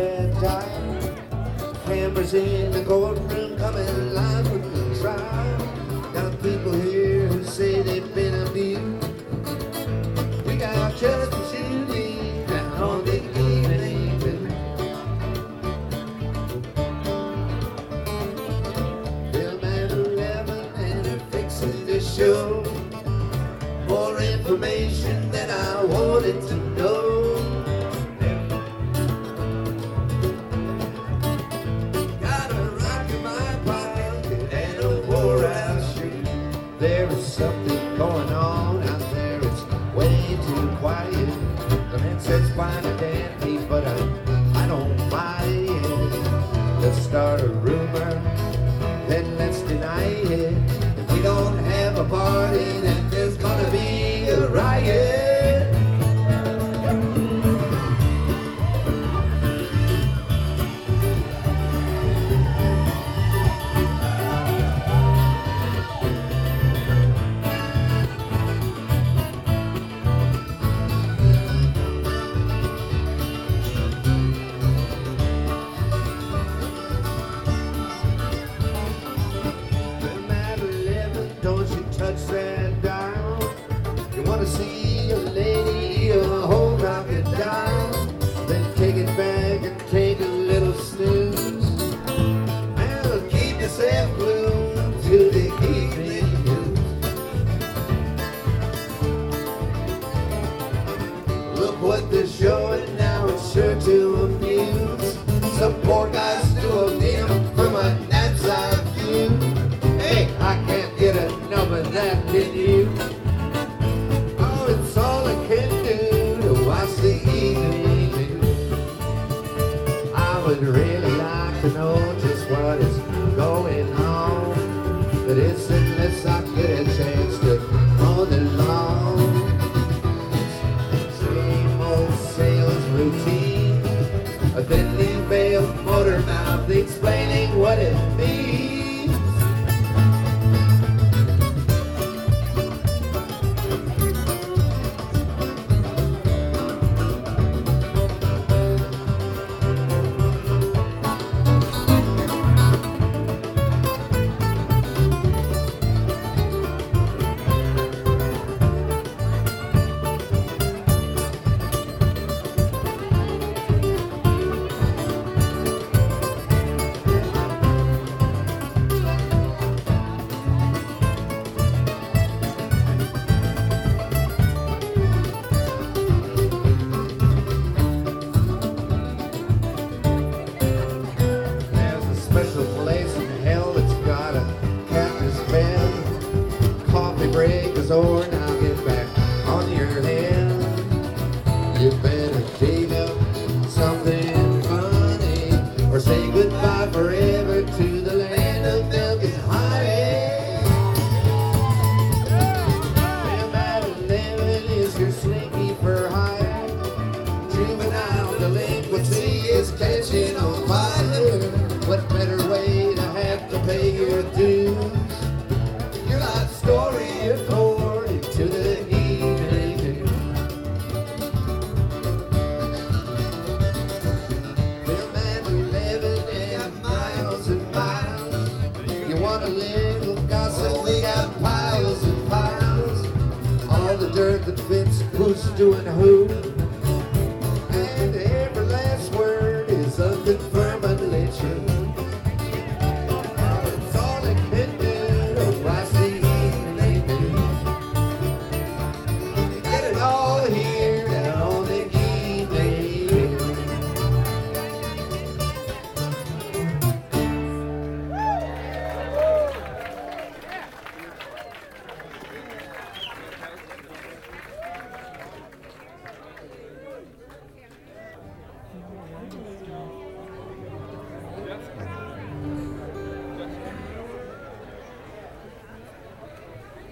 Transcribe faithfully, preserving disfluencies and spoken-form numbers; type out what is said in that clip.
sad time. Cameras in the courtroom coming alive with the trial. Got people here who say they've been abused. We got just a shooting down on the evening. Film at eleven and they're fixing to show more information than I wanted to know. There is something going on out there, it's way too quiet. The man says fine and dandy, but I, I don't buy it. Let's start a rumor, then let's deny it. If we don't have a party, then there's gonna be a riot. Touch that dial. You wanna see a lady, you hold up your dial. Then take it back and take a little snooze. And keep yourself glued to the evening news. Look what they're showing now, it's sure to amuse. Some poor guy stole a meal from a Nat's eye view. Hey, I can't get enough of that, can you? Oh, it's all I can do to watch the evening news. I would really like to know just what is going on, but it's unless I get a chance to mow the lawn. Same old sales routine, a thinly veiled motor mouth explaining what it means. Special place in hell that's got a captain's bed. Coffee break is over, now get back on your head. You better dig up something funny, or say goodbye forever to the land of milk and honey. Film at eleven is your slinky for hire. Juvenile delinquency is catching on fire. What better way to have to pay your dues? Your life story according to the evening news. Film at eleven and miles and miles. You want a little gossip? We got piles and piles. All the dirt that fits who's doing who.